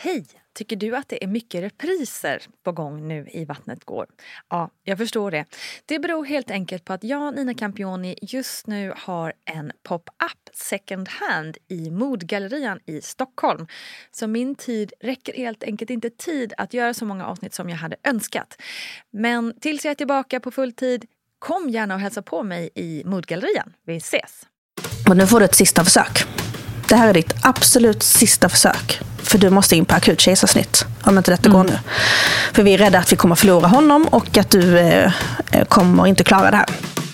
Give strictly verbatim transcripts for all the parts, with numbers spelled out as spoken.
Hej! Tycker du att det är mycket repriser på gång nu i Vattnet går? Ja, jag förstår det. Det beror helt enkelt på att jag, Nina Campioni, just nu har en pop-up second hand i Modgallerian i Stockholm. Så min tid räcker helt enkelt inte tid att göra så många avsnitt som jag hade önskat. Men tills jag är tillbaka på full tid, kom gärna och hälsa på mig i Modgallerian. Vi ses! Och nu får du ett sista försök. Det här är ditt absolut sista försök. För du måste in på akut kejsarsnitt om inte detta mm. går nu. För vi är rädda att vi kommer förlora honom och att du eh, kommer inte klara det här.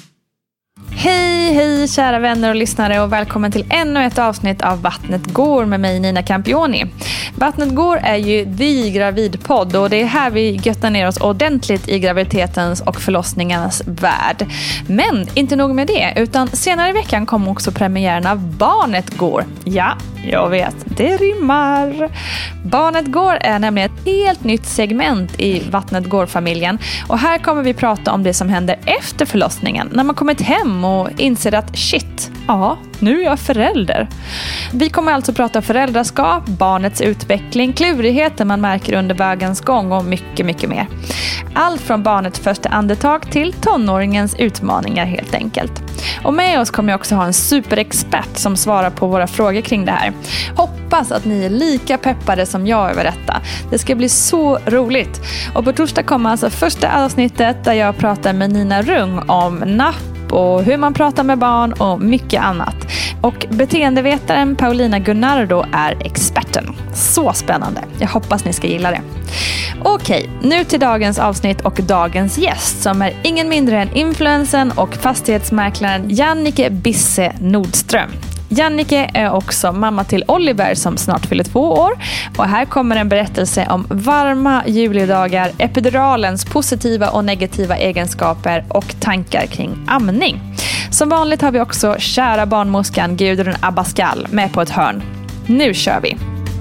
Hej, hej kära vänner och lyssnare och välkommen till ännu ett avsnitt av Vattnet går med mig Nina Campioni. Vattnet går är ju the gravidpodd och det är här vi göttar ner oss ordentligt i graviditetens och förlossningarnas värld. Men inte nog med det, utan senare i veckan kommer också premiären av Barnet går. Ja, jag vet, det rimmar. Barnet går är nämligen ett helt nytt segment i Vattnet går-familjen och här kommer vi prata om det som händer efter förlossningen när man kommit hem och inser att shit, ja, nu är jag förälder. Vi kommer alltså prata föräldraskap, barnets utveckling, klurigheter man märker under vägens gång och mycket, mycket mer. Allt från barnets första andetag till tonåringens utmaningar helt enkelt. Och med oss kommer jag också ha en superexpert som svarar på våra frågor kring det här. Hoppas att ni är lika peppade som jag över detta. Det ska bli så roligt. Och på torsdag kommer alltså första avsnittet där jag pratar med Nina Rung om napp och hur man pratar med barn och mycket annat. Och beteendevetaren Paulina Gunnardo är experten. Så spännande. Jag hoppas ni ska gilla det. Okej, nu till dagens avsnitt och dagens gäst som är ingen mindre än influensen och fastighetsmäklaren Jannike Bisse Nordström. Jannike är också mamma till Oliver som snart fyller två år och här kommer en berättelse om varma julidagar, epiduralens positiva och negativa egenskaper och tankar kring amning. Som vanligt har vi också kära barnmorskan Gudrun Abascal med på ett hörn. Nu kör vi!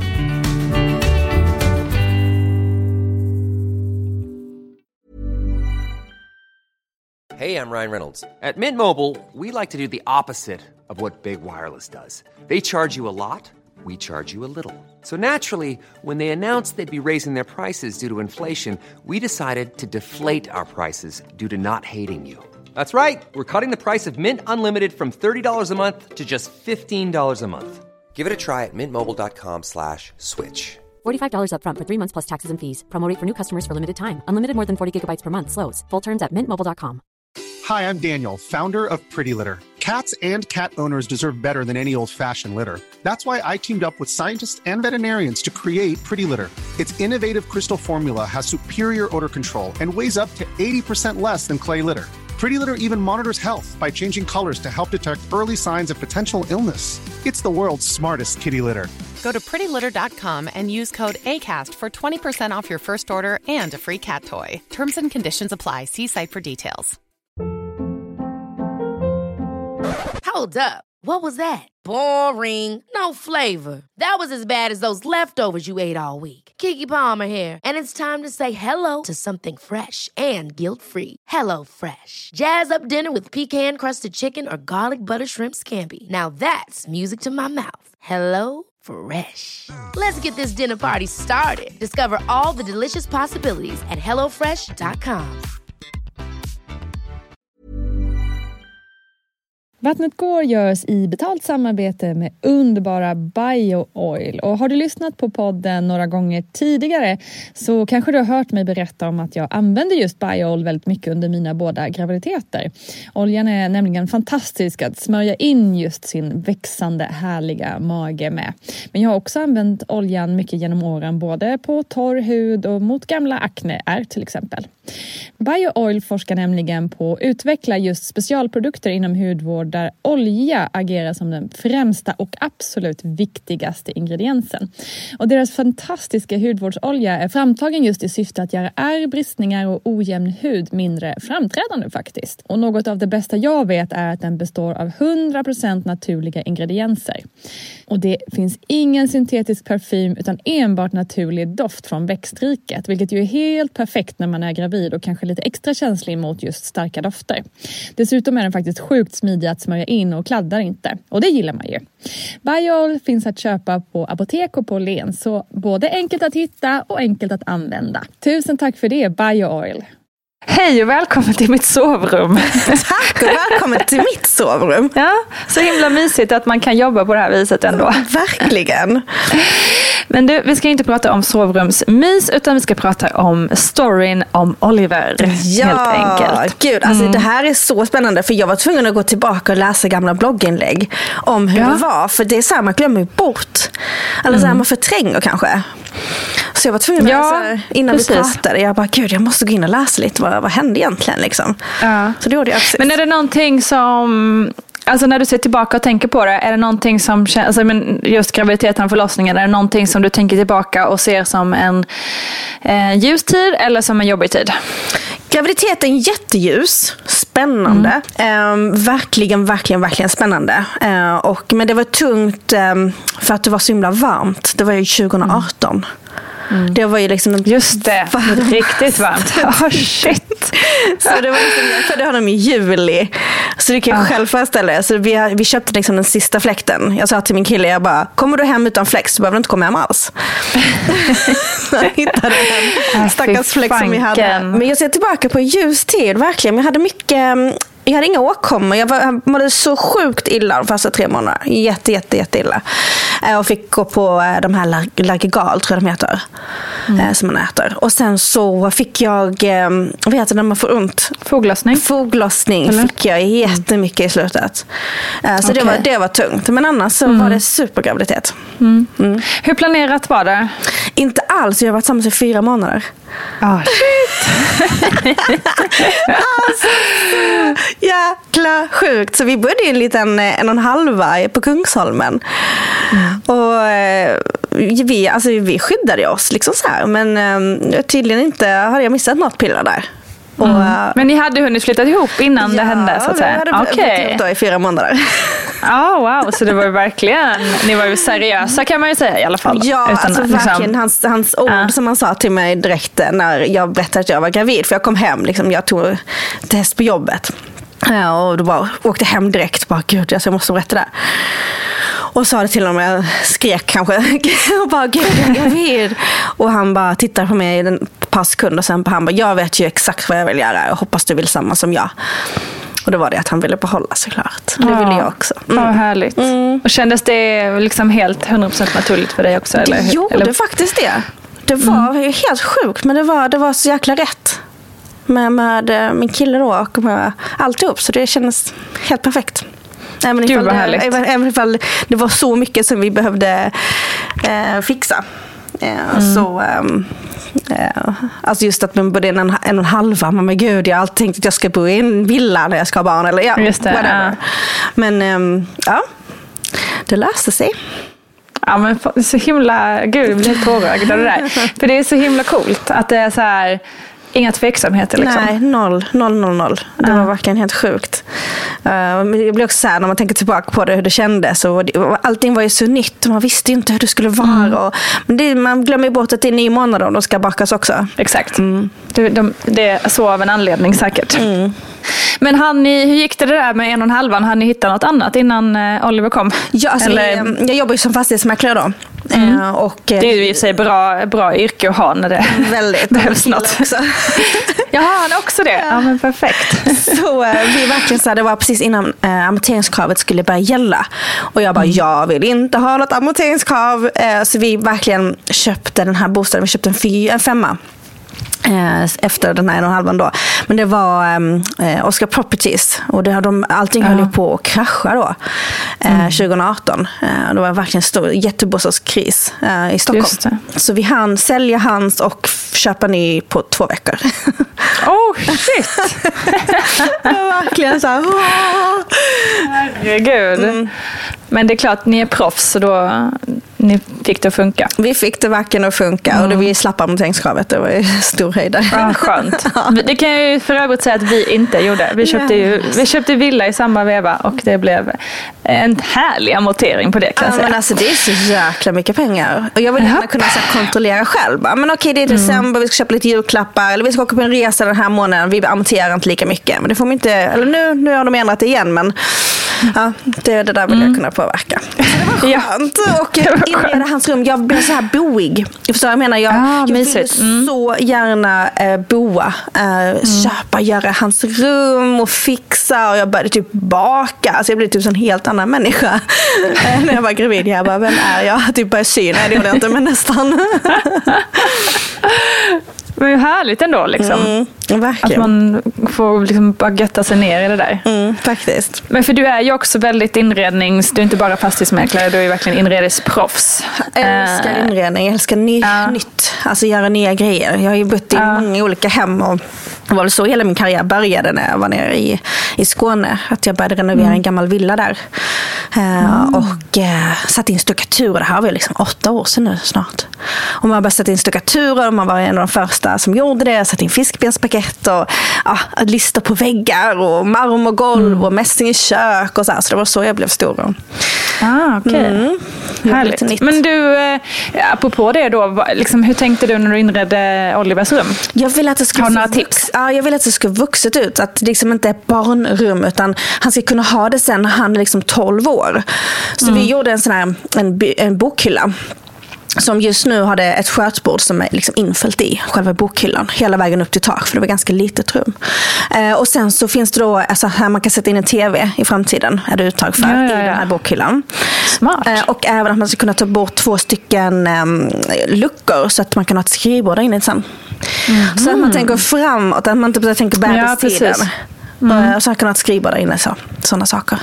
Hey, I'm Ryan Reynolds. At Mint Mobile, we like to do the opposite of what Big Wireless does. They charge you a lot, we charge you a little. So naturally, when they announced they'd be raising their prices due to inflation, we decided to deflate our prices due to not hating you. That's right. We're cutting the price of Mint Unlimited from thirty dollars a month to just fifteen dollars a month. Give it a try at mintmobile.com slash switch. forty-five dollars up front for three months plus taxes and fees. Promo rate for new customers for limited time. Unlimited more than forty gigabytes per month. Slows full terms at mint mobile dot com. Hi, I'm Daniel, founder of Pretty Litter. Cats and cat owners deserve better than any old-fashioned litter. That's why I teamed up with scientists and veterinarians to create Pretty Litter. Its innovative crystal formula has superior odor control and weighs up to eighty percent less than clay litter. Pretty Litter even monitors health by changing colors to help detect early signs of potential illness. It's the world's smartest kitty litter. Go to pretty litter dot com and use code ACAST for twenty percent off your first order and a free cat toy. Terms and conditions apply. See site for details. Hold up. What was that? Boring. No flavor. That was as bad as those leftovers you ate all week. Keke Palmer here, and it's time to say hello to something fresh and guilt-free. Hello Fresh. Jazz up dinner with pecan-crusted chicken or garlic butter shrimp scampi. Now that's music to my mouth. Hello Fresh. Let's get this dinner party started. Discover all the delicious possibilities at hello fresh dot com. Vattnet går görs i betalt samarbete med underbara BioOil. Och har du lyssnat på podden några gånger tidigare så kanske du har hört mig berätta om att jag använder just BioOil väldigt mycket under mina båda graviditeter. Oljan är nämligen fantastisk att smörja in just sin växande härliga mage med. Men jag har också använt oljan mycket genom åren både på torr hud och mot gamla akneär till exempel. BioOil forskar nämligen på att utveckla just specialprodukter inom hudvård där olja agerar som den främsta och absolut viktigaste ingrediensen. Och deras fantastiska hudvårdsolja är framtagen just i syfte att göra ärr, bristningar och ojämn hud mindre framträdande faktiskt. Och något av det bästa jag vet är att den består av hundra procent naturliga ingredienser. Och det finns ingen syntetisk parfym utan enbart naturlig doft från växtriket, vilket ju är helt perfekt när man är gravid och kanske lite extra känslig mot just starka dofter. Dessutom är den faktiskt sjukt smidig att att smörja in och kladdar inte. Och det gillar man ju. Biol finns att köpa på apotek och på Len, så både enkelt att hitta och enkelt att använda. Tusen tack för det, Biooil. Hej och välkommen till mitt sovrum. Tack och välkommen till mitt sovrum. Ja, så himla mysigt att man kan jobba på det här viset ändå. Verkligen. Men du, vi ska inte prata om sovrumsmys, utan vi ska prata om storyn om Oliver. Ja, helt enkelt. Gud, alltså mm. det här är så spännande, för jag var tvungen att gå tillbaka och läsa gamla blogginlägg om hur ja. det var, för det är så här, man glömmer bort. Eller mm. så här, man förtränger kanske. Så jag var tvungen att ja, läsa innan precis. vi pratade. Jag bara, gud, jag måste gå in och läsa lite. Vad, vad hände egentligen liksom? Ja. Så det gjorde jag precis. Men är det någonting som... Alltså när du ser tillbaka och tänker på det, är det någonting som känns... Alltså just graviditeten och förlossningen, är det någonting som du tänker tillbaka och ser som en eh, ljus tid eller som en jobbig tid? Graviditeten jätteljus, spännande. Mm. Eh, verkligen, verkligen, verkligen spännande. Eh, och, men det var tungt eh, för att det var så himla varmt. Det var ju tjugo arton. Mm. Mm. Det var ju liksom en just det, varmt. Riktigt varmt. Oh, shit. Så det var liksom, jag födde honom i juli. Så det kan jag oh. själv föreställa er. Så vi, vi köpte liksom den sista fläkten. Jag sa till min kille, jag bara, kommer du hem utan fläkt så behöver du inte komma hem alls. Jag hittade en stackars fläkt som vi hade. Men jag ser tillbaka på ljus tid, verkligen. Jag hade mycket... Jag hade inga åkommor. Jag, var, jag mådde så sjukt illa de första tre månaderna. Jätte, jätte, jätte illa. Och fick gå på de här Largigal, tror jag de heter. Mm. Som man äter. Och sen så fick jag, vad heter det när man får ont? Foglossning. Foglossning Eller? fick jag jättemycket i slutet. Så okay. det, var, det var tungt. Men annars så mm. var det supergraviditet. Mm. Mm. Hur planerat var det? Inte alls. Jag har varit tillsammans i fyra månader. Oh, shit. Alltså, jäkla sjukt. Så vi bodde i en liten en och en halva på Kungsholmen. Mm. Och eh, vi, alltså, vi skyddade oss liksom så här. Men eh, tydligen inte hade jag missat något piller där. Och, mm. Men ni hade hunnit flytta ihop innan ja, det hände, så att säga? Ja, vi hade bott okay. i fyra månader. Ja, oh, wow. Så det var ju verkligen, ni var ju seriösa kan man ju säga i alla fall. Ja, utan, alltså liksom, verkligen. Hans, hans ord uh. som han sa till mig direkt när jag berättade att jag var gravid. För jag kom hem, liksom, jag tog test på jobbet. Ja, och då bara åkte hem direkt. Bara, gud, jag måste berätta det. Och sa det till honom, jag skrek kanske. Och bara, gud, jag är gravid. Och han bara tittar på mig i en par sekunder. Och sen på han bara, jag vet ju exakt vad jag vill göra. Jag hoppas du vill samma som jag. Och då var det att han ville behålla såklart. Det ja, ville jag också. Mm. Vad härligt. Mm. Och kändes det liksom helt hundra procent naturligt för dig också? Eller? Det gjorde eller? faktiskt det. Det var mm. helt sjukt, men det var, det var så jäkla rätt. Med, med min kille då och med alltihop. Så det kändes helt perfekt. Även Gud, vad det, härligt. även, även ifall det var så mycket som vi behövde eh, fixa. Eh, mm. Så... Um, Uh, alltså just att man bodde en, en och en halva. Men gud, jag har alltid tänkt att jag ska bo i en villa när jag ska ha barn. Eller ja, just det, whatever. Ja. Men um, ja, det löste sig. Ja, men så himla... Gud, jag blir helt tårögd av det där. För det är så himla coolt att det är så här... Inga tveksamheter liksom. Nej, noll, noll, noll, noll. Det uh. var verkligen helt sjukt. Uh, det blir också så här när man tänker tillbaka på det, hur det kändes. Och det, och allting var ju så nytt. Man visste inte hur det skulle vara. Mm. Och, men det, man glömmer bort att det är nio månader och de ska bakas också. Exakt. Mm. Det, de, det är så av en anledning säkert. Mm. Men han, hur gick det där med en och en halvan? Har ni hittat något annat innan Oliver kom? Ja, alltså, Eller... jag, jag jobbar ju som fastighetsmäklare då. Mm. Uh, och, det är ju i sig bra, bra yrke att ha när det väldigt behövs något. Också. Jaha, han också det? Ja, ja men perfekt. Så uh, vi verkligen så här, det var precis innan uh, amorteringskravet skulle börja gälla. Och jag bara, mm. jag vill inte ha något amorteringskrav. Uh, så vi verkligen köpte den här bostaden. Vi köpte en, fy, en femma. Efter den här en och en halvan då. Men det var um, Oscar Properties. Och det, de, allting höll ju uh-huh. på att krascha då. Mm. Uh, tjugo arton. Uh, det var verkligen stor jättebostadskris uh, i Stockholm. Så vi hann sälja hans och köpa ny på två veckor. Oh shit! Det var verkligen så här. Herregud. Mm. Men det är klart, ni är proffs så då ni fick det att funka. Vi fick det verkligen att funka mm. och det vi slappade amorteringskravet. Det var ju stor höjd där. Ja, skönt. Det kan jag ju för övrigt säga att vi inte gjorde. Vi köpte ju vi köpte villa i samma veva och det blev en härlig amortering på det, kan jag säga. Men alltså, det är så jäkla mycket pengar. Och jag vill gärna kunna så här, kontrollera själv. Men okej, det är december, mm. vi ska köpa lite julklappar eller vi ska åka på en resa den här månaden. Vi amorterar inte lika mycket. Men det får man inte, eller nu, nu har de ändrat det igen, men ja, det, det där vill mm. jag kunna påverka. Så det var skönt. Ja. Och inreda hans rum, jag blev så här boig. Jag förstår, jag menar, jag, ah, jag vill mm. så gärna eh, boa, eh, mm. köpa, göra hans rum och fixa, och jag började typ baka. Alltså jag blev typ en helt annan människa när jag var gravid. Jag bara, vem är jag? Typ började sy. Nej, det gjorde jag inte, men nästan. Men det är härligt ändå liksom. Mm, verkligen. Att man får liksom bara götta sig ner i det där. Mm, faktiskt. Men för du är ju också väldigt inrednings... Du är inte bara fastighetsmäklare, du är verkligen inredningsproffs. Jag älskar uh, inredning, jag älskar ny, uh. nytt. Alltså göra nya grejer. Jag har ju bott i uh. många olika hem och det var väl så hela min karriär började när jag var nere i, i Skåne. Att jag började renovera mm. en gammal villa där. Uh, mm. Och uh, satt in stuckaturer. Det här var ju liksom åtta år sedan nu snart. Och man började sätta in stuckaturer och man var en av de första som gjorde det. Satt in fiskbenspaket och ja, listor på väggar och marmorgolv mm. och mässing i kök och så här. Så det var så jag blev stor. Ah, okej. Okay. Mm. Härligt. Men du, eh, apropå det då, liksom, hur tänkte du när du inredde Olivers rum? Jag vill att det ska ha några tips. Ja, jag vill att det ska vuxet ut. Att det liksom inte är ett barnrum, utan han ska kunna ha det sen när han är liksom tolv år. Så mm. vi gjorde en sån här en, en bokhylla. Som just nu hade ett skötbord som är liksom infällt i själva bokhyllan. Hela vägen upp till tak, för det var ganska litet rum. Eh, och sen så finns det då, alltså här man kan sätta in en tv i framtiden. Är det uttag för ja, ja, ja. i den här bokhyllan. Smart. Eh, och även att man ska kunna ta bort två stycken eh, luckor så att man kan ha ett skrivbord där inne sen. Mm. Så att man tänker framåt, att man inte tänker bärtiden. Ja, mm. Och så kan man ha ett skrivbord där inne, så, sådana saker.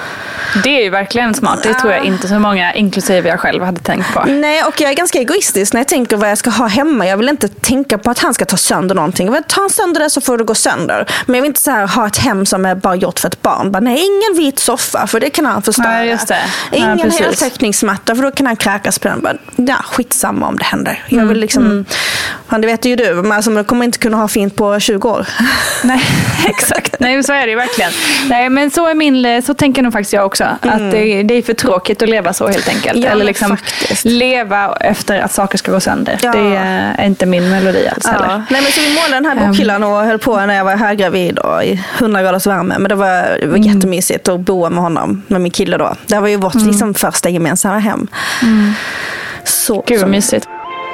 Det är ju verkligen smart. Det tror jag inte så många, inklusive jag själv, hade tänkt på. Nej, och jag är ganska egoistisk när jag tänker vad jag ska ha hemma. Jag vill inte tänka på att han ska ta sönder någonting. Jag vill ta sönder det så får det gå sönder. Men jag vill inte så här ha ett hem som är bara gjort för ett barn. Bara, nej, ingen vit soffa, för det kan han förstöra. Ja, just det. Ingen ja, heltäckningsmatta, för då kan han kräkas på den. Bara, ja, skitsamma om det händer. Jag vill liksom, mm. det vet ju du, men alltså, man kommer inte kunna ha fint på tjugo år. Nej, exakt. Nej, så är det ju verkligen. Nej, men så är min, så tänker nog faktiskt jag också. Mm. Att det, det är för tråkigt att leva så helt enkelt. Ja, eller liksom faktiskt. leva efter att saker ska gå sönder. Ja. Det är inte min melodi alls ja. heller. Nej, men så vi målade den här bokhyllan och höll på när jag var höggravid och i hundra graders värme. Men det var, det var mm. jättemysigt att bo med honom, med min kille då. Det var ju vårt mm. liksom, första gemensamma hem. Mm. Så, Gud vad mysigt.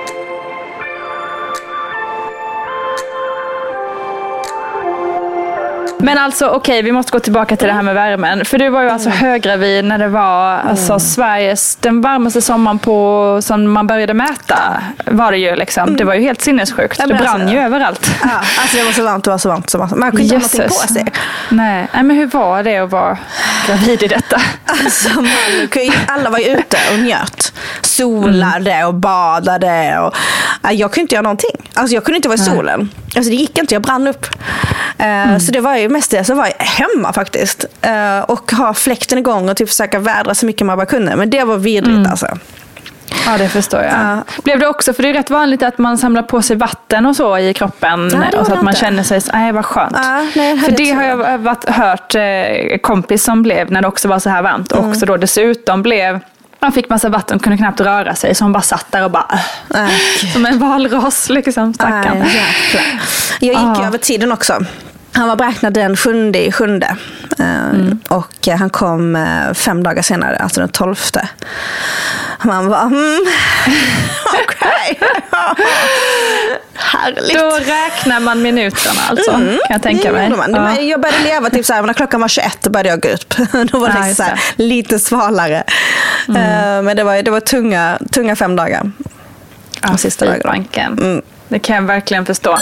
Men alltså okej, okay, vi måste gå tillbaka till det här med värmen. För du var ju alltså höggravid när det var mm. alltså, Sveriges, den varmaste sommaren på, som man började mäta var det ju liksom. Mm. Det var ju helt sinnessjukt. Det brann alltså, ju överallt. Ja, alltså det var så varmt, det var så varmt. Så varmt. Man kunde inte ha någonting på sig. Nej. Nej, men hur var det att vara gravid i detta? Alltså man, alla var ju ute och njöt. Solade mm. och badade. Och, jag kunde inte göra någonting. Alltså jag kunde inte vara i solen. Alltså det gick inte, jag brann upp. Mm. Så det var ju mest det, så var jag hemma faktiskt. Och ha fläkten igång och typ försöka vädra så mycket man bara kunde. Men det var vidrigt mm. alltså. Ja, det förstår jag. Uh, Blev det också, för det är rätt vanligt att man samlar på sig vatten och så i kroppen. Nej, och så att man inte. känner sig, nej vad skönt. Uh, nej, för det har jag varit, hört eh, kompis som blev när det också var så här varmt. Och mm. också då dessutom blev, man fick massa vatten och kunde knappt röra sig. Så hon bara satt där och bara, uh, som en valross liksom, stackarn. Uh, jag gick uh. över tiden också. Han var beräknad den sjunde i sjunde. Mm. Och han kom fem dagar senare, alltså den tolfte. Man var, mm, okej. Okay. Härligt. Då räknar man minuterna alltså, mm. kan jag tänka mig. Ja. Jag började leva typ så här, när klockan var tjugoett då började jag gå ut. Då var det ja, så här, lite svalare. Mm. Men det var, det var tunga, tunga fem dagar. Ja, sista banken. Mm. Det kan jag verkligen förstå.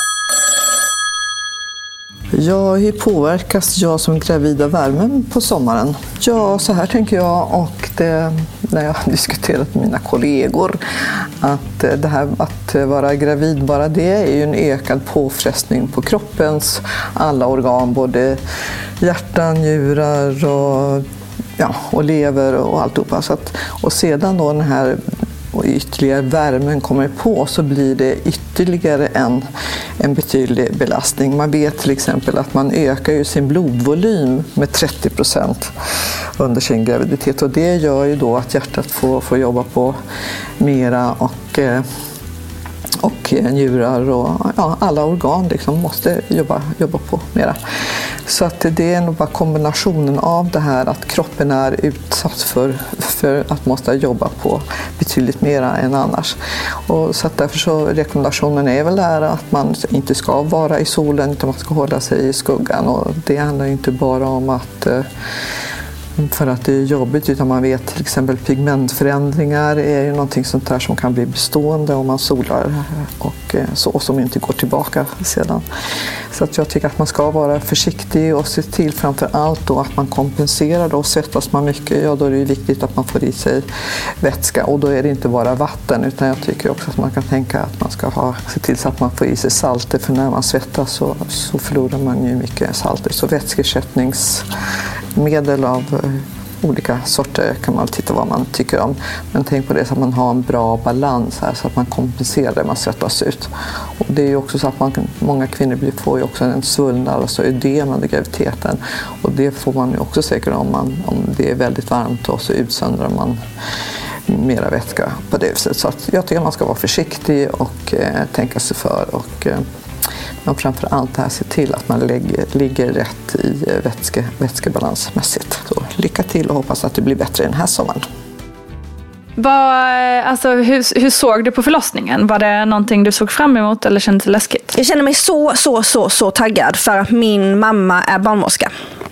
Ja, hur påverkas jag som gravid av värmen på sommaren? Ja, så här tänker jag, och det, när jag har diskuterat med mina kollegor, att det här att vara gravid, bara det är ju en ökad påfrestning på kroppens alla organ, både hjärtan, njurar och ja, och lever och alltihopa. Så att, och sedan då den här och ytterligare värmen kommer på, så blir det ytterligare en, en betydlig belastning. Man vet till exempel att man ökar ju sin blodvolym med trettio procent under sin graviditet, och det gör ju då att hjärtat får, får jobba på mera, och och njurar och ja, alla organ liksom måste jobba, jobba på mera. Så att det är nog bara kombinationen av det här att kroppen är utsatt för, för att måste jobba på betydligt mera än annars. Och så att därför så rekommendationen är väl där att man inte ska vara i solen, utan man ska hålla sig i skuggan. Och det handlar ju inte bara om att för att det är jobbigt, utan man vet till exempel pigmentförändringar är ju någonting sånt där som kan bli bestående om man solar, och så, och som inte går tillbaka sedan. Så att jag tycker att man ska vara försiktig och se till framför allt då att man kompenserar. Då svettas man mycket, ja då är det viktigt att man får i sig vätska, och då är det inte bara vatten, utan jag tycker också att man kan tänka att man ska ha, se till så att man får i sig salter, för när man svettas så, så förlorar man ju mycket salter. Så vätskeersättningsmedel av olika sorter kan man titta vad man tycker om. Men tänk på det så att man har en bra balans här, så att man kompenserar det man svettas ut. Och det är ju också så att man, många kvinnor blir, får ju också en svullnad, alltså ödem under graviditeten. Och det får man ju också säkert om, man, om det är väldigt varmt, och så utsöndrar man mera vätska på det viset. Så att jag tycker att man ska vara försiktig och eh, tänka sig för, och eh, men framför allt här se till att man lägger, ligger rätt i vätske, vätskebalansmässigt. Så lycka till och hoppas att det blir bättre den här sommaren. Vad, alltså, hur, hur såg du på förlossningen? Var det någonting du såg fram emot eller kände dig läskigt? Jag kände mig så, så, så, så taggad för att min mamma är barnmorska.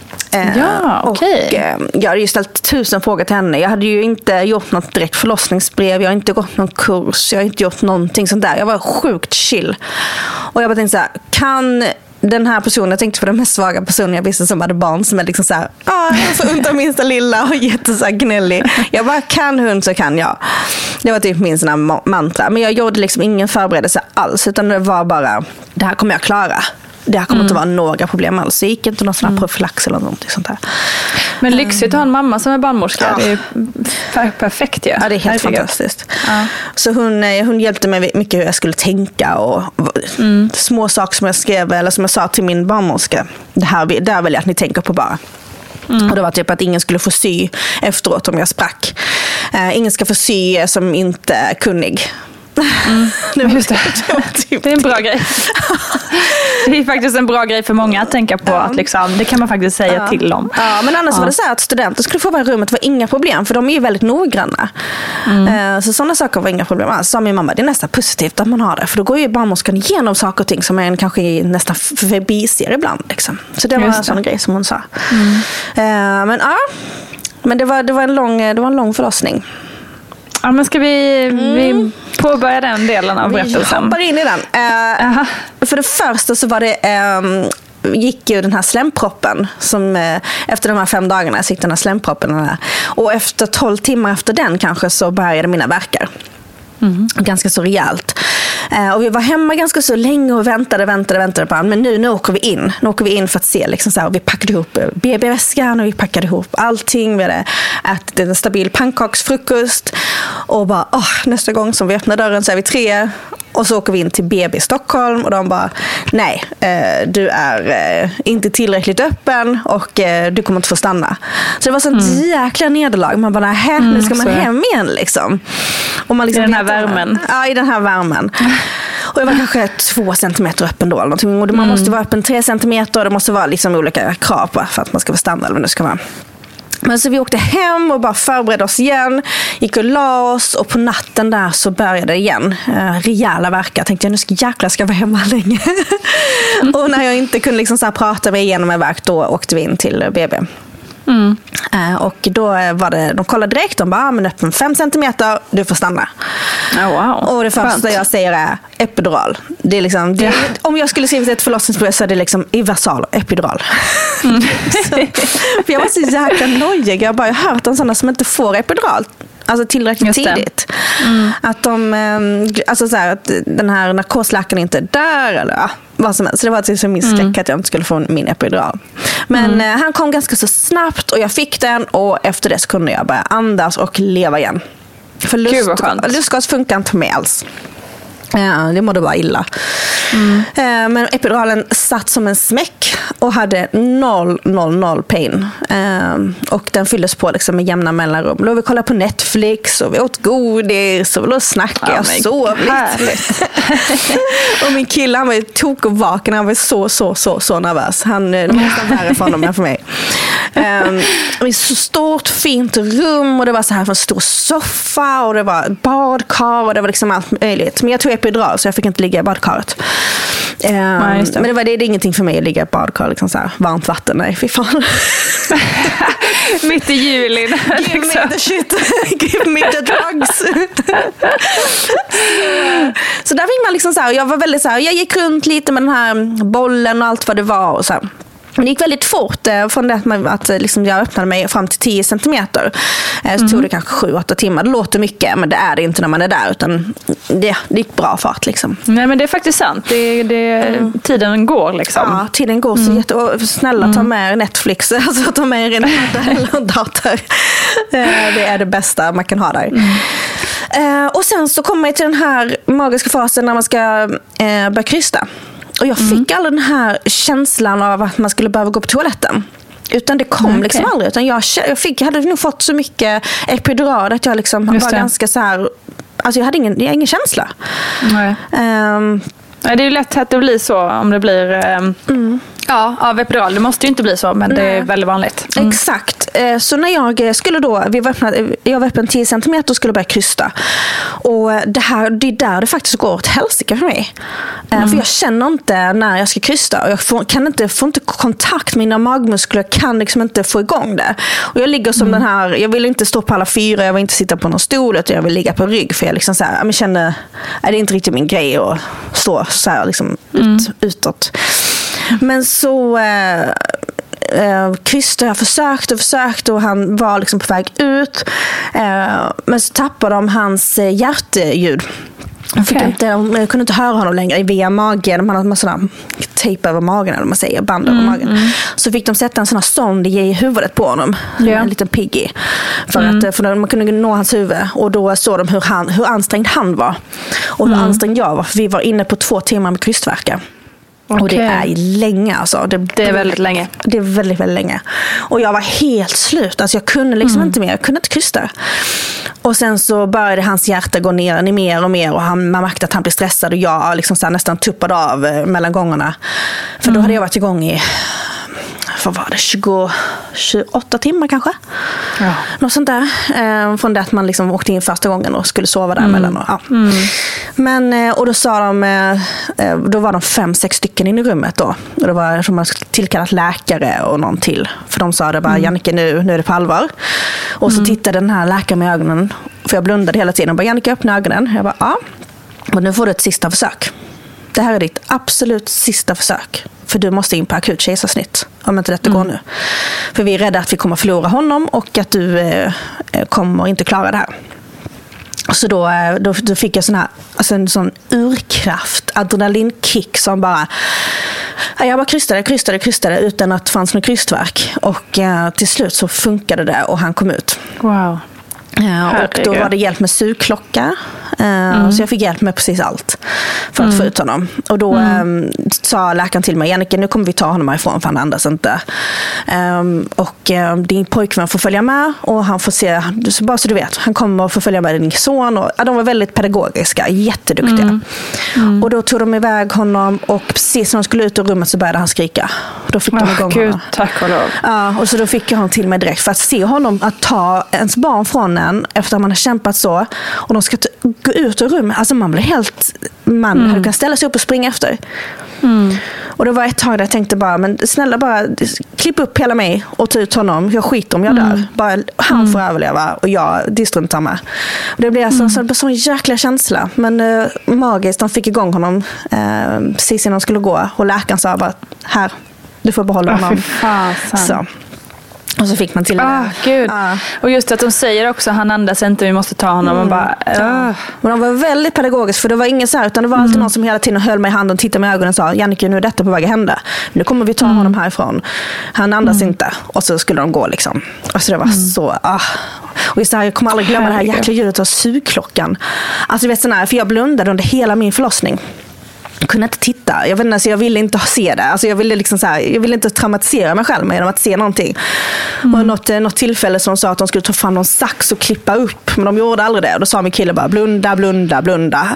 Ja, okej. Okay. Och jag hade ju ställt tusen frågor till henne. Jag hade ju inte gjort något direkt förlossningsbrev. Jag har inte gått någon kurs. Jag har inte gjort någonting sånt där. Jag var sjukt chill. Och jag bara tänkte så här, kan den här personen, jag tänkte på den mest svaga personen jag visste som hade barn, som är liksom så här, ah, så under minsta lilla och jätte så här gnällig. Jag bara, kan hon så kan jag. Det var typ min sån här mantra. Men jag gjorde liksom ingen förberedelse alls, utan det var bara, det här kommer jag klara. Det här kommer mm. inte vara några problem alls. Så jag gick inte någon sån här mm. profylax eller någonting sånt där. Men lyxigt att ha en mamma som är barnmorska. Ja. Det är per- perfekt ju. Ja, det är helt Herregud. fantastiskt. Ja. Så hon, hon hjälpte mig mycket hur jag skulle tänka. Och mm. små saker som jag skrev, eller som jag sa till min barnmorska. Det här, det här vill jag att ni tänker på bara. Mm. Och det var typ att ingen skulle få sy efteråt om jag sprack. Uh, ingen ska få sy som inte är kunnig. Mm. Det, Just det. det är en bra grej. Det är faktiskt en bra grej för många att tänka på, ja. Att liksom, det kan man faktiskt säga ja. till om. Ja, men annars ja. var det så här att studenter skulle få vara i rummet, det var inga problem, för de är ju väldigt noggranna. Mm. Så sådana saker var inga problem. Så sa min mamma, det är nästan positivt att man har det, för då går ju barnmorskan igenom saker och ting som man kanske nästan förbiser ibland. Liksom. Så det var Just en sån det. grej som hon sa. Mm. Men ja, men det var, det var en lång, det var en lång förlossning. Ja, men ska vi, mm. vi påbörja den delen av berättelsen? Vi hoppar in i den. Uh, för det första så var det, um, gick ju den här slemproppen, som uh, efter de här fem dagarna så gick den här slemproppen. Där. Och efter tolv timmar efter den kanske så började mina värkar. Mm. Ganska så rejält. Uh, och vi var hemma ganska så länge och väntade, väntade, väntade på honom. Men nu, nu åker vi in. Nu åker vi in för att se. Liksom så här, och vi packade ihop B B-väskan och vi packade ihop allting. Vi hade ätit en stabil pannkaksfrukost. Och bara, åh, nästa gång som vi öppnar dörren så är vi tre. Och så åker vi in till B B i Stockholm. Och de bara, nej, eh, du är eh, inte tillräckligt öppen. Och eh, du kommer inte få stanna. Så det var sånt mm. jäkla nederlag. Man bara, här, mm, nu ska man hem igen liksom. Och man liksom I den här värmen. Ja, i den här värmen. Och jag var kanske två centimeter öppen då. Eller någonting. Och man mm. måste vara öppen tre centimeter. Och det måste vara liksom olika krav på för att man ska få stanna. Eller vad det ska vara. Men så vi åkte hem och bara förberedde oss igen. Gick och la oss. Och på natten där så började det igen. Uh, rejäla verkar. Tänkte jag, nu ska jäklar ska jag vara hemma länge. Mm. Och när jag inte kunde liksom så här prata mig igenom en verk, då åkte vi in till B B. Mm. Uh, och då var det, de kollade direkt, de bara, ah, men öppen fem centimeter, du får stanna. Oh, wow. Och det första Skönt. jag säger är epidural. Det är liksom, det, ja. Om jag skulle skriva ett förlossningsbrev så är det liksom Iversal, epidural. Mm. Så, för jag var så jäkla nojig. Jag har bara hört om sådana som inte får epidural. Alltså tillräckligt tidigt. Mm. Att de, alltså så här, att den här narkosläkaren inte är där eller ja, vad som helst. Så det var liksom min skräck mm. att jag inte skulle få min epidural. Men mm. eh, han kom ganska så snabbt och jag fick den och efter det så kunde jag börja andas och leva igen. För lust, lustgas funkar inte med alls. Ja, det mådde bara illa. Mm. Men epiduralen satt som en smäck och hade noll, noll, noll pain. Och den fylldes på liksom med jämna mellanrum. Då vi kollade på Netflix och vi åt godis och då snackade jag så härligt. Och min kille, han var tok och vaken. Han var så, så, så, så nervös. Han, det var nästan värre för honom än för mig. Um, ett så stort, fint rum och det var så här en stor soffa och det var badkar och det var liksom allt möjligt. Men jag tog epidural så jag fick inte ligga i badkaret. Um, Nej, det. Men det var det, det är ingenting för mig att ligga i badkar, liksom så här, varmt vatten, nej, fy fan. Mitt i juli. Give me the shit. Give me the drugs. Så där fick man liksom så här, jag var väldigt så här, jag gick runt lite med den här bollen och allt vad det var och så här. Men det gick väldigt fort eh, från det att, man, att liksom, jag öppnade mig fram till tio centimeter. Eh, så mm. tog det kanske sju åtta timmar. Det låter mycket, men det är det inte när man är där. Utan det, det gick bra fart liksom. Nej, men det är faktiskt sant. Det, det, mm. Tiden går liksom. Ja, tiden går så mm. jätte... Och snälla, ta med Netflix. Alltså ta med en eller dator. eh, det är det bästa man kan ha där. Mm. Eh, och sen så kommer jag till den här magiska fasen när man ska eh, börja krysta. Och jag fick mm. aldrig den här känslan av att man skulle behöva gå på toaletten. Utan det kom okay. liksom aldrig. Utan jag, jag, fick, jag hade nog fått så mycket epidural att jag liksom var ganska så här... Alltså jag hade ingen, jag hade ingen känsla. Nej. Um, det är ju lätt att det blir så om det blir... Um, mm. Ja, av epidural. Det måste ju inte bli så, men Nej. det är väldigt vanligt. Mm. Exakt. Så när jag skulle då, vi var öppna, jag var öppen tio centimeter och skulle börja krysta. Och det, här, det är där det faktiskt går åt helsike för mig. Mm. För jag känner inte när jag ska krysta. Och jag får, kan inte, får inte kontakt med mina magmuskler. Jag kan liksom inte få igång det. Och jag ligger som mm. den här, jag vill inte stå på alla fyra. Jag vill inte sitta på någon stol. Utan jag vill ligga på rygg. För jag liksom så här, jag känner, det är inte riktigt min grej att stå så här liksom mm. ut, utåt. Men så eh, eh, krysta, jag försökte och försökte och han var liksom på väg ut. Eh, men så tappade de hans eh, hjärtljud. Jag, fick okay. inte, jag kunde inte höra honom längre via magen. Man hade en sån tejp över magen, eller man säger, band över mm, magen. Mm. Så fick de sätta en sån här sond i huvudet på honom. Yeah. En liten piggy. För mm. att för man kunde nå hans huvud. Och då såg de hur, han, hur ansträngd han var. Och hur mm. ansträngd jag var. För vi var inne på två timmar med krystvärkar. Okay. Och det är länge alltså. Det, det är väldigt länge. Det är väldigt, väldigt länge. Och jag var helt slut. Alltså jag kunde liksom mm. inte mer. Jag kunde inte krysta. Och sen så började hans hjärta gå ner mer och mer. Och han, man märkte att han blev stressad. Och jag liksom så här nästan tuppade av mellan gångerna. För mm. då hade jag varit igång i... Vad var det? tjugo, tjugoåtta timmar kanske? Ja. Något sånt där. Eh, från det att man liksom åkte in första gången och skulle sova där mm. mellan. Och, ja. mm. Men, och då sa de, eh, då var de fem, sex stycken in i rummet då. Och det var som man tillkallat läkare och någon till. För de sa det bara, mm. Jannike, nu, nu är det på allvar. Och så mm. tittade den här läkaren med ögonen. För jag blundade hela tiden. Och bara, Jannike, öppna ögonen. Jag bara, ja. Och nu får du ett sista försök. Det här är ditt absolut sista försök. För du måste in på akut kejsarsnitt. Om inte detta mm. går nu. För vi är rädda att vi kommer förlora honom. Och att du eh, kommer inte klara det här. Så då, då, då fick jag sån här, alltså en sån urkraft, adrenalinkick som bara... Jag bara krystade, krystade, krystade utan att det fanns någon krystverk. Och eh, till slut så funkade det och han kom ut. Wow. Ja, och då var det hjälp med sugklocka. Mm. Så jag fick hjälp med precis allt för att mm. få ut honom. Och då mm. um, sa läkaren till mig, Jannike, nu kommer vi ta honom härifrån för han andas inte. Um, och um, din pojkvän får följa med och han får se, så bara så du vet, han kommer att få följa med din son. Och, ja, de var väldigt pedagogiska, jätteduktiga. Mm. Mm. Och då tog de iväg honom och precis när de skulle ut ur rummet så började han skrika. Då fick de oh, igång Gud, honom. Tack och lov. Ja, och så då fick jag honom till mig direkt för att se honom att ta ens barn från en efter att man har kämpat så och de ska t- gå ut ur rummet. Alltså man blir helt... Man mm. hade kunnat ställa sig upp och springa efter. Mm. Och det var ett tag där jag tänkte bara, men snälla bara klipp upp hela mig och ta ut honom. Jag skiter om jag mm. dör. Bara, han mm. får överleva och jag distruntar mig. Och det blev alltså mm. så, så en jäkla känsla. Men uh, magiskt, de fick igång honom uh, precis innan de skulle gå. Och läkaren sa bara, här, du får behålla honom. Oh, så. Och så fick man till det. Ah, gud. Ah. Och just att de säger också, han andas inte, vi måste ta honom. Mm. Och bara, uh. Men de var väldigt pedagogiska, för det var ingen så här, utan det var alltid mm. någon som hela tiden höll mig i handen och tittade mig i ögonen och sa, Jannike, nu är detta på väg att hända. Nu kommer vi ta mm. honom härifrån. Han andas mm. inte. Och så skulle de gå liksom. Alltså det var mm. så... Ah. Och just det här, jag kommer aldrig glömma det här jäkla ljudet av sugklockan. Alltså du vet sån här, för jag blundade under hela min förlossning. Jag kunde inte titta. Jag vet inte, alltså jag ville inte se det. Alltså jag ville liksom så här, jag ville inte traumatisera mig själv med genom att se någonting. Mm. Och något, något tillfälle som de sa att de skulle ta fram någon sax och klippa upp, men de gjorde aldrig det. Och då sa min kille bara blunda, blunda, blunda.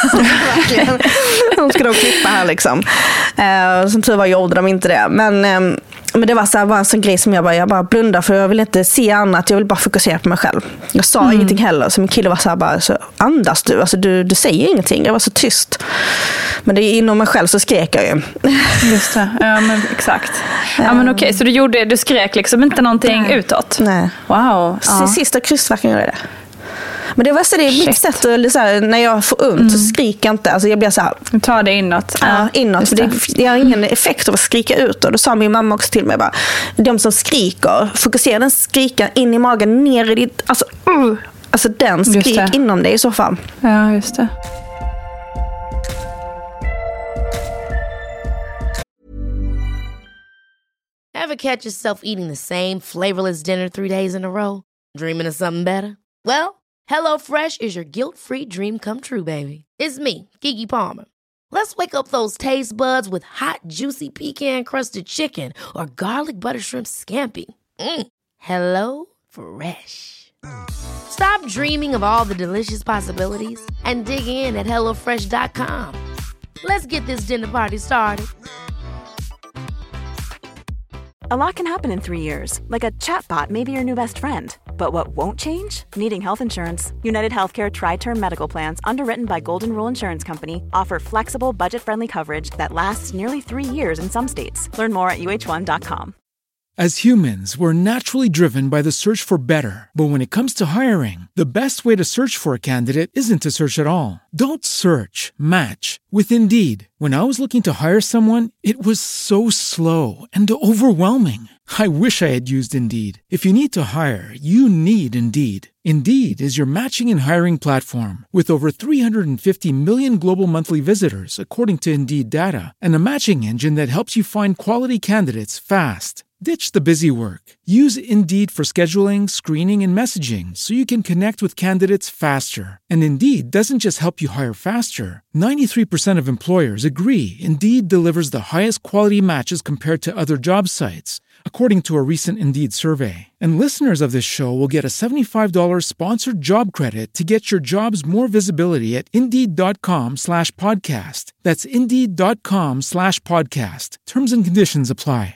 De skulle då klippa här liksom. Eh, som tur var gjorde de inte det. Men eh, Men det var så här, var en sån grej som jag bara, jag bara blundade, för jag vill inte se annat, jag vill bara fokusera på mig själv. Jag sa mm. ingenting heller, så min kille var så här bara, så andas du, alltså du, du säger ingenting, jag var så tyst. Men det är inom mig själv så skrek jag ju. Just det, ja men exakt. Ja men okej, okay, så du gjorde, du skrek liksom inte någonting Nej. utåt? Nej. Wow. Ja. Sista krystvärken gjorde jag det. Men det var så det är mitt sätt att, så här, när jag får ont mm. så skriker jag inte. Alltså jag blir så här, ta det inåt. Ja, inåt. För det, det har ingen effekt av att skrika ut. Och då sa min mamma också till mig bara, de som skriker, fokusera den skrika in i magen, ner i ditt, alltså, uh, alltså den skrik inom dig i så fall. Ja, just det. Ever catch yourself eating the same flavorless dinner three days in a row? Dreaming of something better? Well, HelloFresh is your guilt-free dream come true, baby. It's me, Keke Palmer. Let's wake up those taste buds with hot, juicy pecan-crusted chicken or garlic butter shrimp scampi. Mm. Hello Fresh. Stop dreaming of all the delicious possibilities and dig in at hello fresh dot com. Let's get this dinner party started. A lot can happen in three years, like a chatbot may be your new best friend. But what won't change? Needing health insurance. United Healthcare Tri-Term Medical Plans, underwritten by Golden Rule Insurance Company, offer flexible, budget-friendly coverage that lasts nearly three years in some states. Learn more at U H one dot com. As humans, we're naturally driven by the search for better. But when it comes to hiring, the best way to search for a candidate isn't to search at all. Don't search, match with Indeed. When I was looking to hire someone, it was so slow and overwhelming. I wish I had used Indeed. If you need to hire, you need Indeed. Indeed is your matching and hiring platform with over three hundred fifty million global monthly visitors, according to Indeed data, and a matching engine that helps you find quality candidates fast. Ditch the busy work. Use Indeed for scheduling, screening, and messaging so you can connect with candidates faster. And Indeed doesn't just help you hire faster. ninety-three percent of employers agree Indeed delivers the highest quality matches compared to other job sites, according to a recent Indeed survey. And listeners of this show will get a seventy-five dollars sponsored job credit to get your jobs more visibility at Indeed.com slash podcast. That's Indeed.com slash podcast. Terms and conditions apply.